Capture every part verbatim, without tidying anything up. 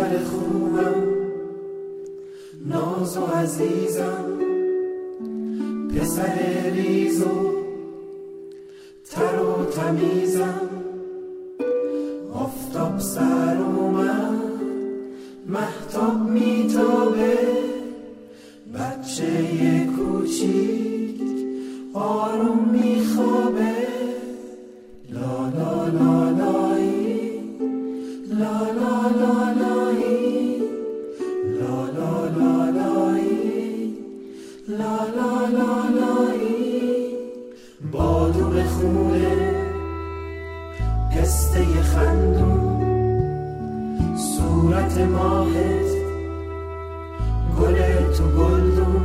دختر خوبم، ناز و عزیزم، پسر ریز و تر و تمیزم. آفتاب سر اومد، مهتاب میتابه، بچه ی کوچیک آروم میخوابه. لا لا لا لایی، لا لا لا لایی، لا لا لا لایی، لا لا لا لایی. بادوم خونه، پسته خندون، صورت ماهت، گل تو گلدون.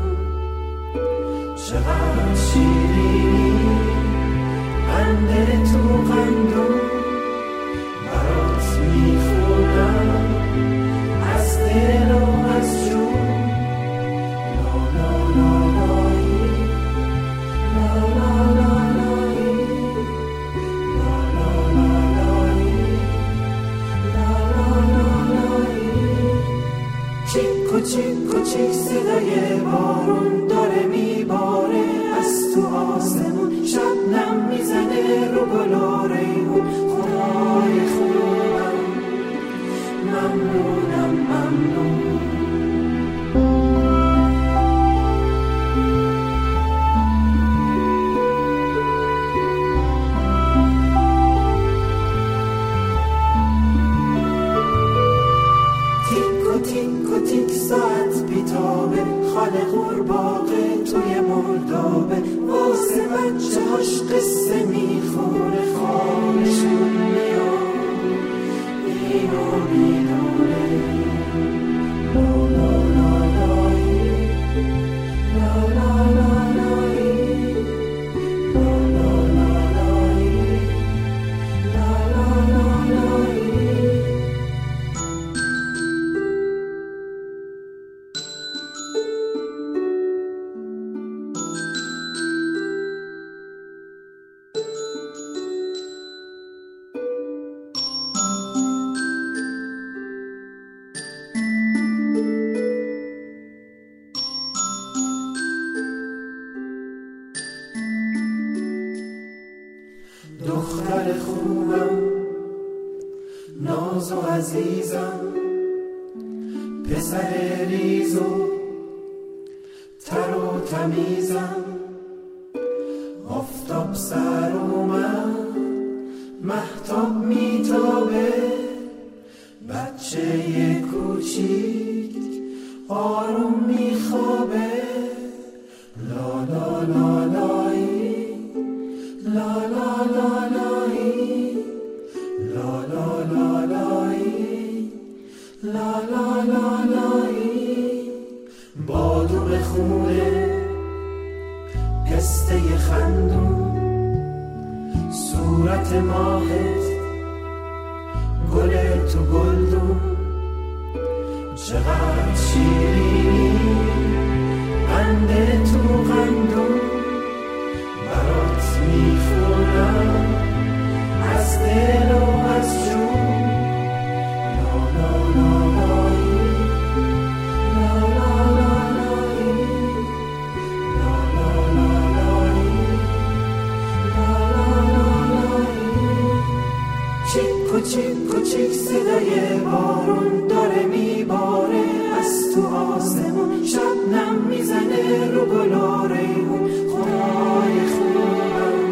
چقدر شیرینی قند تو قندون، برات میخونم از دل و از جون. لا لا لا لایی، لا لا لا لایی، لا لا لا لایی، لا لا لا لایی. چیک و چیک و چیک صدای بارون داره میباره از تو آسمون. شبنم میزنه رو گل و ریحون. خدای خوبم، ممنونم ممنون. تیک و تیک و تیک ساعت بیتابه، خاله قورباغه توی مردابه. واسه بچه هاش قصه میخونه، خوابشون میاد اینو میدونه. لا لا لا لایی، لا لا لا لایی، لا لا لا لایی، لا لا لا لایی. دختر خوبم، ناز و عزیزم، پسر ریز و تر و تمیزم. آفتاب سر اومد، مهتاب میتابه، بچه ی کوچیک آروم میخوابه. لا لا لا لایی، لا لا لا لایی، لا لا لا لایی، لا لا لا لایی. بادوم خونه، پسته خندون، صورت ماهت، گل تو گلدون. چقدر شیرینی قند تو قندون، برات میخونم از دل و از جون. لا لا لا لایی، لا لا لا لایی، لا لا لا لایی، لا لا لا لایی. چیک و چیک و چیک صدای بارون داره میباره از تو آسمون. شبنم میزنه رو گل و ریحون. خدای خوبم،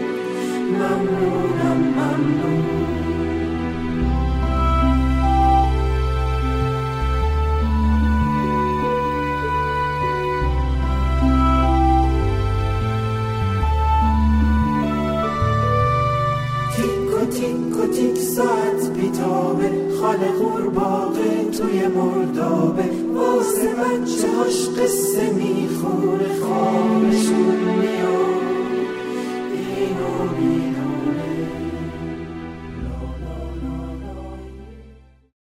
ممنونم ممنون. تیک و تیک و تیک ساعت بیتابه، خاله قورباغه توی مردابه. واسه بچه هاش قصه میخونه، خوابشون میاد اینو میدونه.